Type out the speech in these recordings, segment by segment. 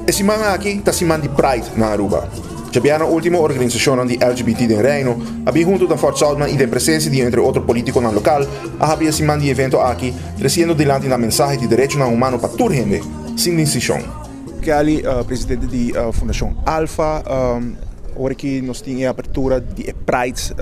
Esse semana aqui está semana de Pride na Aruba. Abbiamo l'ultima organizzazione di LGBT del Reino, abbiamo junto da Fort Saltman e da presenza di entre outros políticos no local, abbiamo semana de evento aqui, trazendo delante na mensagem de direito humano para toda gente, sem distinção. Kelly, presidente da Fundação Alpha, ora que nós temos a abertura de Pride,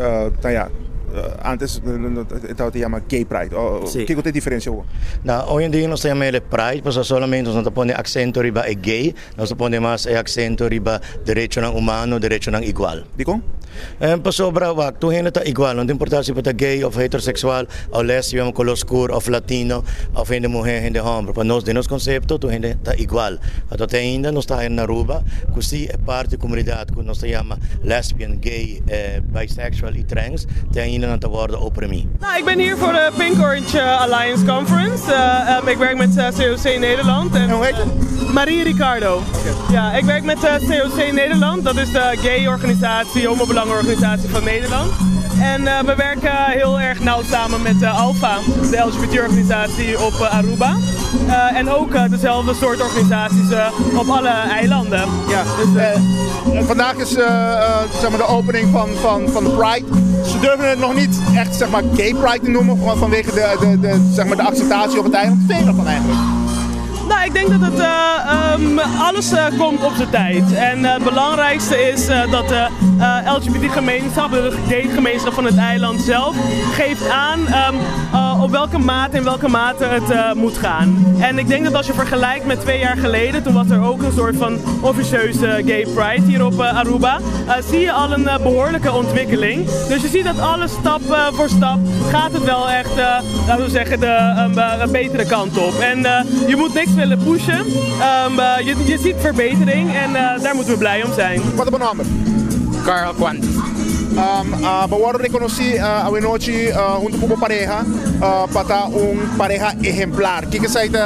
antes estava te chama Gay Pride. Sì. Che è differenza? Hoy en día no se llama el Pride, pues solamente no se pone acento riba e gay, no se pone más acento riba derecho ng humano, derecho ng igual. Dico? Pues sobra wak, tu hindi ta igual, no importa si pata gay o heterosexual o lesbian, color oscuro o latino o hindi mujer, hindi hombre, pues nos de nos concepto tu hindi ta igual. At ainda no está en Aruba, così è parte comunidad que no se llama lesbian, gay, bisexual e trans, te ainda não te worden opprimi. Nou, ik ben hier voor de Pink Orange Alliance Conference. Ik werk met COC Nederland. En hoe heet je? Marie Ricardo. Okay. Ja, ik werk met COC Nederland. Dat is de gay-organisatie, homobelangenorganisatie van Nederland. En we werken heel erg nauw samen met Alpha, de LGBT-organisatie op Aruba. En ook dezelfde soort organisaties op alle eilanden. Ja, dus, vandaag is zeg maar de opening van de Pride. Ze durven het nog niet echt zeg maar Gay Pride te noemen, gewoon vanwege zeg maar de acceptatie op het eiland. Wat vind je daarvan eigenlijk? Nou, ik denk dat het alles komt op zijn tijd. En het belangrijkste is dat de LGBT-gemeenschap, de gay-gemeenschap van het eiland zelf, geeft aan op welke mate het moet gaan. En ik denk dat als je vergelijkt met 2 jaar geleden, toen was er ook een soort van officieuze gay pride hier op Aruba, zie je al een behoorlijke ontwikkeling. Dus je ziet dat alles stap voor stap gaat het wel echt, laten we zeggen, de betere kant op. En je moet niks willen pushen. Je ziet verbetering en daar moeten we blij om zijn. Wat is je naam? Carl Quantis. Vamos reconocer a noite junto com a pareja para pareja ejemplar. O que sai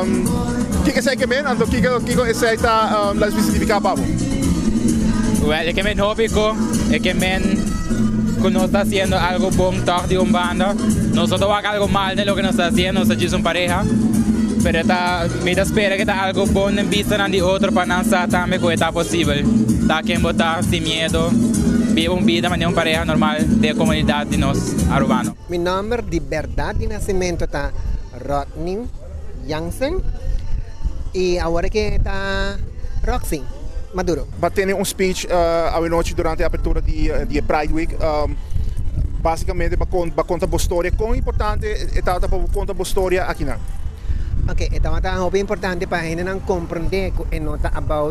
que men? Ando que sai las especificar para. Well, que men hobby ko, que men no está haciendo algo bom tarde de banda. Nosotros haga algo mal de lo que nos está haciendo, nosotros somos pareja. Pero me espera que está algo bom en vista de otro para lanzar también que está posible. Está quien votar sin miedo. Vive una vida de una pareja normal de la comunidad de nos arubanos. Mi nombre de verdad de nacimiento está Rodney Jansen y ahora que está Roxy Maduro. Va a tener un speech a noite durante la apertura de Pride Week. Basicamente va a contar la historia. ¿Cuán importante está para contar la historia aquí? Ok, esta es muy importante para que gente comprender que no está about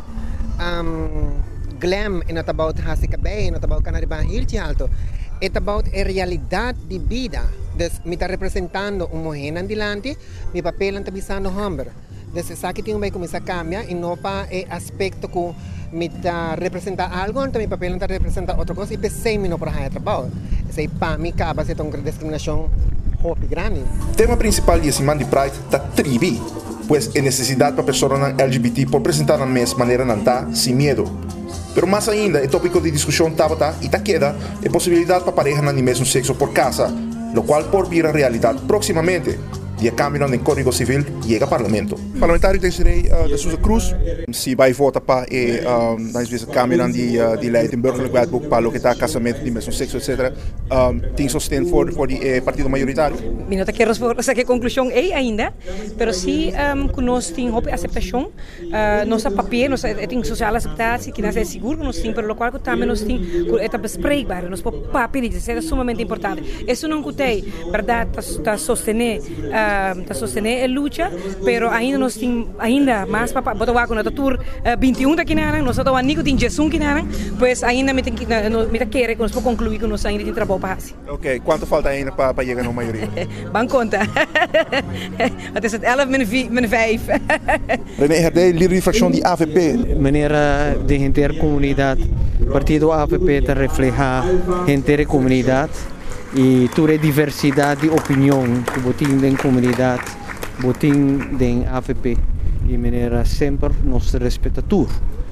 glam, no está about hasicabé, no está about canariban hilchi alto. Es about la realidad de vida. Entonces, me está representando una mujer adelante, mi papel está visando hombre. Entonces, esa que tengo que começar a cambiar y no para el aspecto que me está representando algo, entonces mi papel está representando otra cosa y pensé no para hacer trabajo. Entonces, para mí, acaba de ser una discriminación grande. O tema principal de semana de Pride está tribi, pues é necessidade para pessoas LGBT por apresentar na mesma maneira não sem medo. Pero mais ainda, o tópico de discussão estava e queda a possibilidade para parejas do mesmo sexo por casa, lo qual por vir a realidade proximamente. Die cambio no Código Civil llega ao Parlamento. O parlamentário de Sousa Cruz, se vai votar para às vezes cambio de lei de burgerlijk wetboek para o que está casamento de mesmo sexo, etc. Tem sustento voor o partido maioritário? Não te quero saber que conclusão é ainda, mas se nós temos uma aceitação, nossa papel, nossa tem social aceitação, que nós é seguro, nós temos, pelo qual também nós temos é bespreekbaar, nosso papel isso é sumamente importante. Isso não cutei, verdade, está sostener a luta, pero ainda nós temos ainda mais para botar com a tour 21 daqui na nós estamos anico tem Jesus que na pois ainda me tem que querer que nós podemos concluir que nós ainda tem trabalho para fazer. Ok, quanto falta ainda para chegar na maioria? Ban conta. Het is het 11 min 5. René Herdey, líder de fracção de AVP. Maneira de intercomunidade, partido AVP te refleja intercomunidade e toda a diversidade de opinião que botin da comunidade, botin da AVP e maneira sempre nos respeita tudo.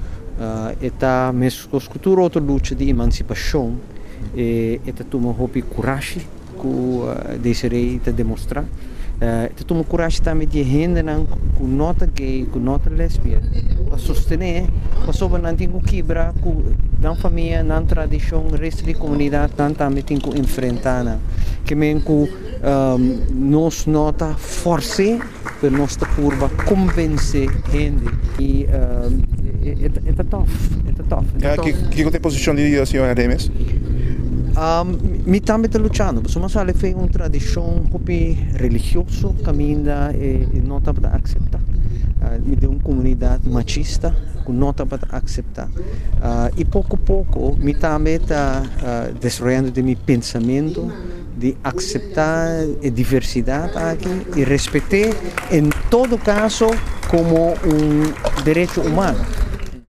Eta mesmo escutar outra luta de emancipação e eta toma hobby coragem que Desiree te demonstrar Tomo coragem também de gente com nota gay, com nota lésbica, para sostener, para sobre não tem que quebrar, na família, na tradição, resto da comunidade, não também tem que enfrentar, que mesmo nos nota force para nossa curva convencer gente e é tough. Que tem posição de senhora Remes? Mi também está lutando, mas ele fez uma tradição religiosa que ainda não está para aceitar. Me deu uma comunidade machista que não está para aceitar. E pouco a pouco, me também está desenvolvendo de meu pensamento de aceitar a diversidade aqui e respeitar, em todo caso, como direito humano.